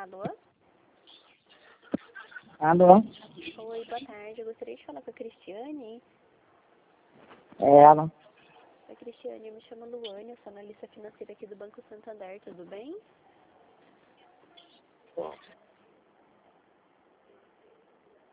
Alô? Alô? Oi, boa tarde. Eu gostaria de falar com a Cristiane. É ela. Oi, Cristiane, eu me chamo Luane, eu sou analista financeira aqui do Banco Santander, tudo bem?